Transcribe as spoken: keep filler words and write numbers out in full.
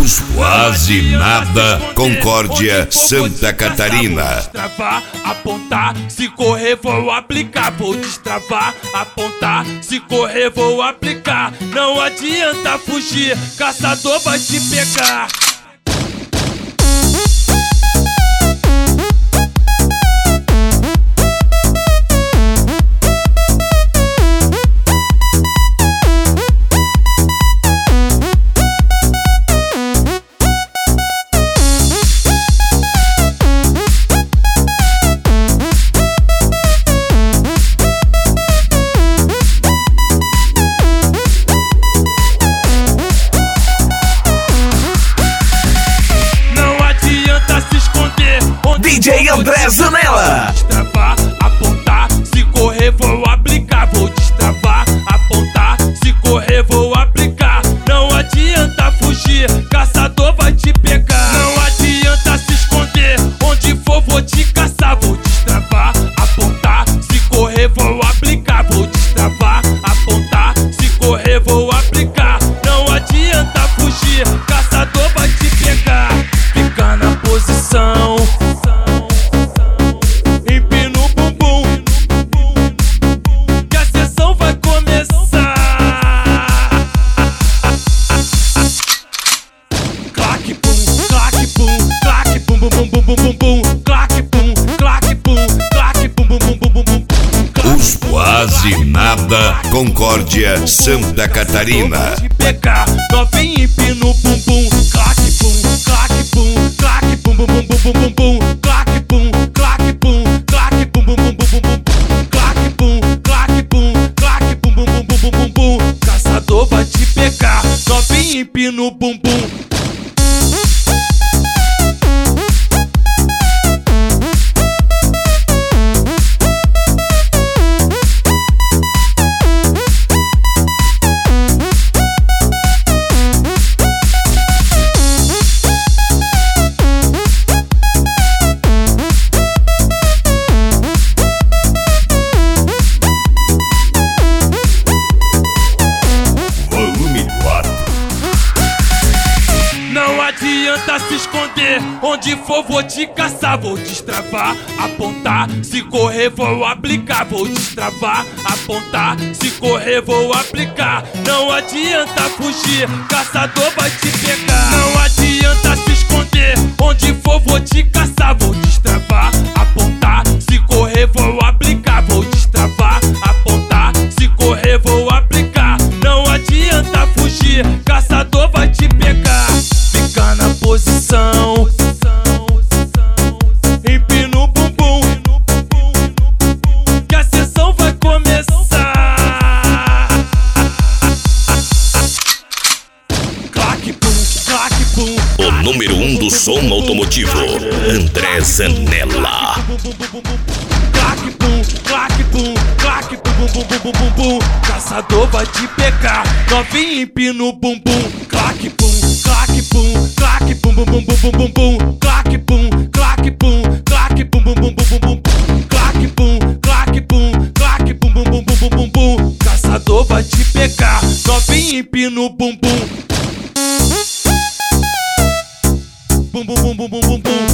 Os Quase Nada, Concórdia, Santa Catarina. Vou destravar, apontar, se correr vou aplicar. Vou destravar, apontar, se correr vou aplicar. Não adianta fugir, caçador vai te pegar. D J André Zanella. Destravar, apontar, se correr vou aplicar. Vou destravar, apontar, se correr vou aplicar. Não adianta fugir, caçador vai te pegar. Não adianta se esconder, onde for vou te caçar. Vou destravar, apontar, se correr vou aplicar. Vou destravar, apontar, se correr vou aplicar. Não adianta fugir, caçador vai te pegar. Fica na posição, Os Quase Nada, Concórdia, Santa Catarina. te pegar, novinho empina o bumbum. Claque, pum, claque, pum, claque, pum, bum, bum, bum, bum, bum, bum. Claque, pum, claque, pum, claque, pum, bum, bum, bum, bum, bum. Claque, pum, claque, pum, claque, pum, bum, bum, bum, bum, bum, bum. Caçador vai te pegar, novinho empina o bumbum. Não adianta se esconder, onde for vou te caçar. Vou destravar, apontar, se correr vou aplicar. Vou destravar, apontar, se correr vou aplicar. Não adianta fugir, caçador vai te pegar. Não adianta se esconder, onde for vou te caçar. Vou destravar, apontar, se correr vou aplicar. Vou destravar, apontar, se correr vou aplicar. Não adianta fugir, caçador vai te pegar. Fica na posição, empina o bumbum, que a sessão vai começar. Claque, pum, claque, pum. O número um do som automotivo, André Zanella. Claque, pum, claque, pum, claque, pum, bum, bum, bum, bum, bum. Caçador vai te pegar, novinho empina o bumbum. Claque, pum, claque, pum, claque, pum, bum, bum, bum, bum, bum, bum. Claque, pum, claque, pum, claque, pum, bum, bum, bum, bum, bum. Claque, pum, claque, pum, claque, pum, bum, bum, bum, bum, bum, bum. Caçador vai te pegar, novinho empina o bumbum. Bum, bum, bum, bum, bum, bum, bum.